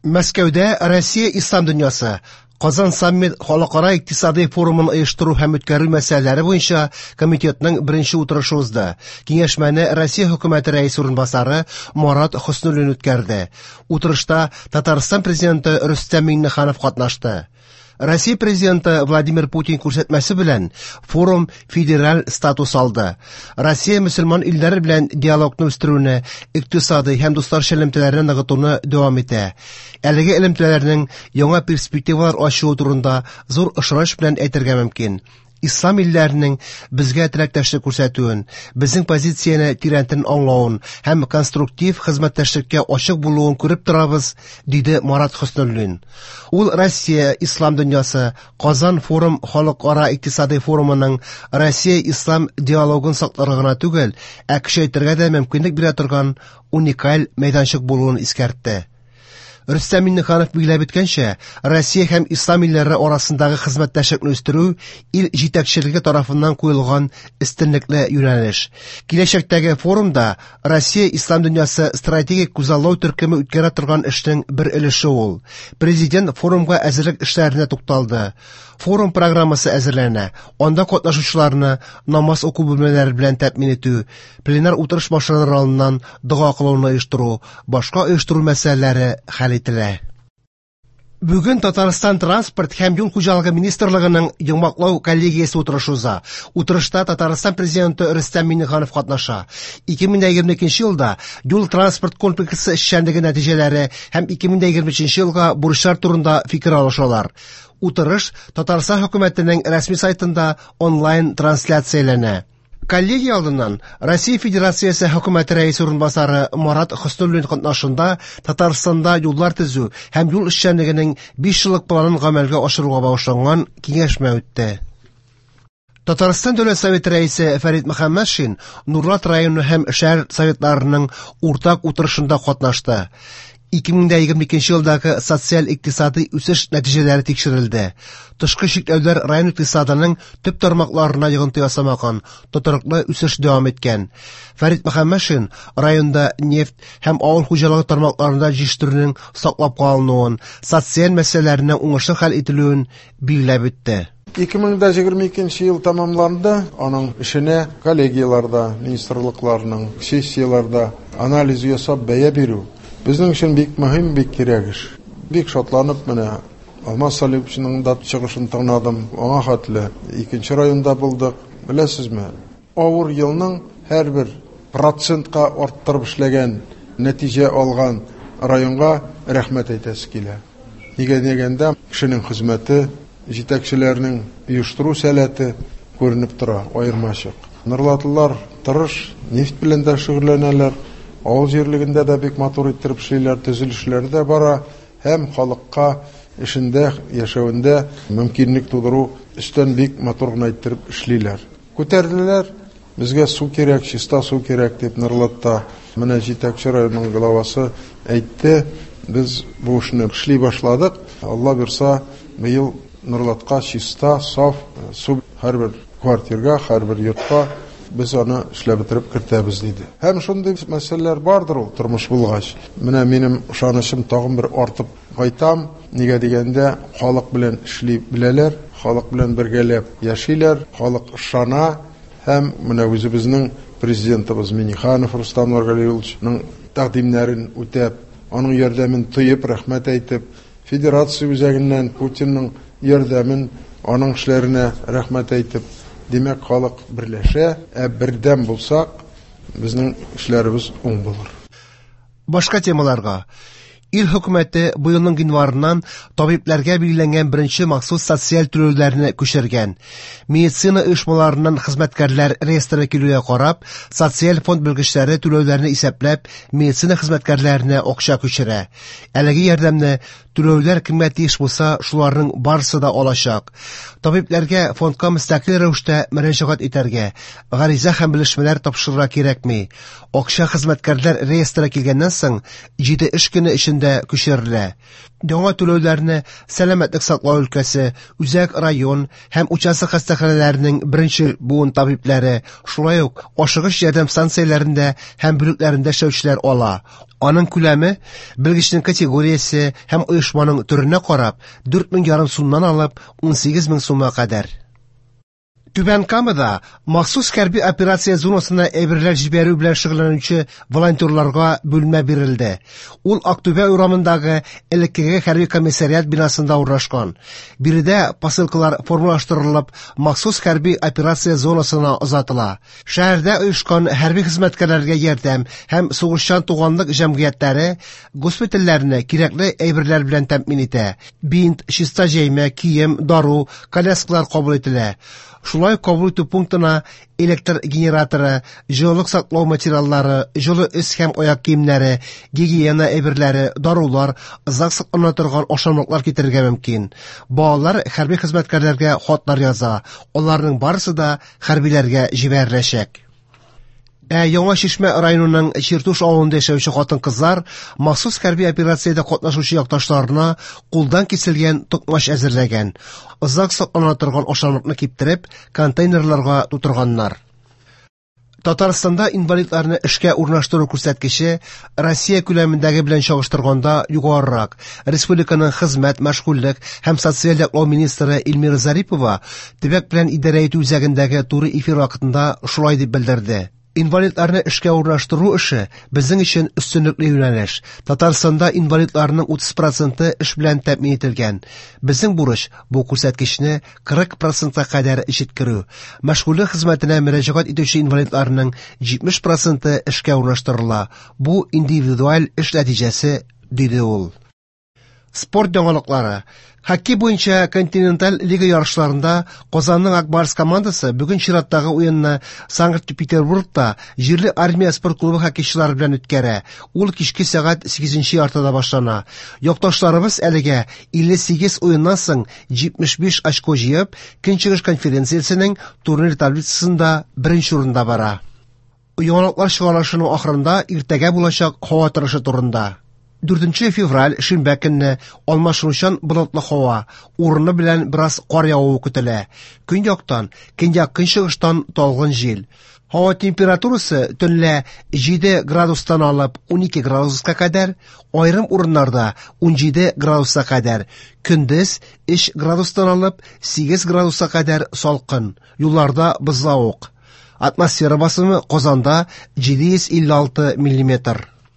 Мәскәүдә Россия ислам дөньясы Казан саммит халыкара икътисади форумын оештыру һәм үткәрү мәсьәләләре буенча комитетның беренче утырышы узды. Киңәшмәне Россия хөкүмәте рәисе урынбасары Марат Хөснетдинов үткәрде. Утырышта Татарстан президенты Рөстәм Миңнеханов катнашты. Россия президенты Владимир Путин күрсәтмәсе белән форум федераль статус алды. Россия мөселман илләре белән диалогны үстерүне, икътисади һәм дусларча элемтәләрне ныгытуны дәвам итә. Әлеге элемтәләрнең яңа перспективалар ачуы турында зур ышаныч белән әйтергә мөмкин. Ислам илләренең безгә теләктәшлек күрсәтүен, безнең позицияне тирәнтен аңлавын һәм конструктив хезмәттәшлеккә ачык булуын күреп торабыз, диде Марат Хөснетдинов. Ул Россия ислам дөньясы Казан форум халыкара икътисади форумының Россия ислам диалогын сакларга гына түгел, ә көчәйтергә дә мөмкинлек бирә торган уникаль мәйданчык булуын искәртте. Рөстәм Миңнеханов билгеләп иткәнчә, Россия һәм ислам илләре арасындагы хезмәттәшлекне үстерү ил җитәкчелеге тарафыннан куелган өстенлекле юнәлеш. Киләчәктәге форумда Россия ислам дөньясы стратегик күзаллау төркеме үткәрә торган эшнең бер өлеше ул. Президент форумга әзерлек эшләренә тукталды. Форум программасы әзерләнә. Анда катнашучыларны намаз уку бүлмәләре белән тәэмин итү, пленар утырыш башланыр алдыннан дуга кылуны оештыру, башка оештыру мәсьәләләре хәл ителә. Бүген Татарстан транспорт һәм юл хуҗалыгы министрлыгының яңаклау коллегиясе утырышы уза. Утырышта Татарстан президенты Рөстәм Миңнеханов катнаша. 2022 елда юл транспорт комплексы эшчәнлеге нәтиҗәләре һәм 2023 елга бурычлар турында фикер алышалар. Утырыш Татарстан хөкүмәтенең рәсми сайтында онлайн трансляцияләнә. Коллегия алдыннан Россия Федерациясе хөкүмәте рәисе урынбасары Марат Хөснетдинов катнашында Татарстанда юллар төзү һәм юл эшчәнлегенең 5 еллык планын гамәлгә ашыруга багышланган киңәшмә үтте. Татарстан Дәүләт Советы рәисе Фәрит Мөхәммәтшин Нурлат районы һәм шәһәр советларының уртак утырышында катнашты. 2022 елдагы социаль-икътисади үсеш нәтиҗәләре тикшерелде. Тышкы чикләүләр район икътисадының төп тармакларына йогынты ясамаган, тотрыклы үсеш дәвам иткән. Фәрит Мөхәммәтшин районда нефть һәм авыл хуҗалыгы тармакларында җитештерүнең саклап калынуын, социаль мәсьәләләрне уңышлы хәл ителүен билгеләп үтте. 2022 ел тамамланды. Аның эшенә коллегияларда, министрлыкларның сессияларда анализ ясап бәя бирү безнең өчен бик мөһим, бик кирәк эш. Бик шатланып менә Алмаз Салиповичның да чыгышын тыңладым. Аңа хәтле 2нче районда булдык. Беләсезме? Авыр елның һәрбер процентка арттырып эшләгән, нәтиҗә алган районга рәхмәт әйтәсе килә. Нигә дигәндә, кешенең хезмәте, җитәкчеләрнең оештыру сәләте күренеп тора, аермачык. Нырлатлылар тырыш, нефть белән дә шөгыльләнәләр. Авыл җирлегендә дә бик матур иттереп эшлиләр, төзелешләр дә бара, һәм халыкка эшендә, яшәвендә мөмкинлек тудыру өстен бик матур гына иттереп эшлиләр. Күтәрделәр, безгә су кирәк, чиста су кирәк дип Нырлатта менә җитәкче районның главасы әйтте. Без бу эшне эшли башладык. Алла бирса, быел Нырлатка чиста, саф су һәрбер квартирага, һәрбер йортка без аны эшләп бетереп кертәбез диде. Һәм шундый мәсьәләләр бардыр ул тормыш булгач. Менә минем ышанычым тагын бер артып кайтам. Нигә дигәндә, халык белән эшли беләләр, халык белән бергәләп яшиләр, халык ышана һәм менә үзебезнең президентыбыз Миңнеханов Рустам Нургалиевичның тәкъдимнәрен үтәп, аның ярдәмен тоеп, рәхмәт әйтеп, федерация үзәгеннән Путинның ярдәмен, аның эшләренә рәхмәт әйтеп, демәк халык берләшә, бердәм булсак, безнең эшләребез уң булыр. Башка темаларга. Ил хөкүмәте быелның гыйнварыннан табибларга билгеләнгән беренче махсус социаль түләүләрне күчергән. Медицина оешмаларыннан хезмәткәрләр реестры килүгә карап, социаль фонд белгечләре түләүләрне исәпләп, медицина хезмәткәрләренә акча күчерә. Әлеге ярдәмне Түләүләр кемгә тиеш булса, шуларның барысы да алачак. Табибларга фондка мөстәкыйль рәвештә мөрәҗәгать итәргә, гариза һәм белешмәләр тапшырырга кирәкми. Акча хезмәткәрләр реестры килгәннән соң 7 эш көне эчендә күчерелә. Яңа түләүләрне сәламәтлек саклау өлкәсе, үзәк район һәм участок хастаханәләренең беренчел буын табиблары, шулай ук ашыгыч ярдәм станцияләрендә һәм бүлекләрендә эшләүчеләр ала. Аның күләме, белгечнең категориясе һәм оешманың төренә карап 4,5 сумнан алып 18,000 сумга кадәр. Түбән Камада махсус хәрби операция зонасына әйберләр җибәрү белән шөгыльләнүче волонтерларга бүлмә бирелде. Ул Актүбә урамындагы элеккеге хәрби комиссариат бинасында урнашкан. Биредә посылкалар формалаштырылып, махсус хәрби операция зонасына озатыла. Шәһәрдә оешкан хәрби хезмәткәрләргә ярдәм һәм сугышчан туганлык җәмгыятьләре госпитальләрне кирәкле әйберләр белән тәэмин итә. Бинт, чиста җәймә, кием, дару, коляскалар кабул ителә. Шулай кабул итү пунктына электр генераторы, җылылык саклау материаллары, җылы өс һәм аяк киемнәре, гигиена әйберләре, дарулар, озак саклана торган ашамлыклар китерергә мөмкин. Балалар хәрби хезмәткәрләргә хатлар яза. Аларның барысы да хәрбиләргә җибәреләчәк. Яңа Шишмә районының Чиртуш авылында яшәүче хатын-кызлар махсус хәрби операциядә катнашучы якташларына кулдан киселгән токмаш әзерләгән. Озак саклана торган ашамлыкны киптереп, контейнерларга тутырганнар. Татарстанда инвалидларны эшкә урнаштыру күрсәткече Россия күләмендәге белән чагыштырганда югарырак. Республиканың хезмәт, мәшгульлек һәм социаль яклау министры Илмира Зарипова төбәк белән идарә итү үзәгендәге туры эфир вакытында шулай дип белдерде. Инвалидларны эшкә урнаштыру эше безнең өчен өстенлекле юнәлеш. Татарстанда инвалидларның 30% эш белән тәэмин ителгән. Безнең бурыч бу күрсәткечне 40%-ка кадәр җиткерү. Мәшгульлек хезмәтенә мөрәҗәгать итүче инвалидларның 70% эшкә урнаштырыла. Бу индивидуаль эш нәтиҗәсе, диде ул. Спорт яңалыклары. Хоккей буенча континенталь лига ярышларында Казанның Акбарс командасы бүген чираттагы уенны Санкт-Петербургта җирле армия спорт клубы хоккейчылары белән үткәрә. Ул кичке сәгать 8 яртыда башлана. Якташларыбыз әлегә 58 уеннан соң 75 очко җыеп, Көнчыгыш конференциясенең турнир таблицасында беренче урында бара. Яңалыклар чыгарылышының ахырында иртәгә булачак һава торышы турында. 4 февраль шимбә көнне алмашынучан болытлы һава, урыны белән бераз кар явуы көтелә. Көньяктан, көнчыгыштан талгын җил. Һава температурасы төнлә 7 градустан алып 12 градуска кадәр, аерым урыннарда 17 градуска кадәр, көндез 3 градустан алып 8 градуска кадәр салкын, юлларда бозлавык. Атмосфера басымы Казанда 756 мм.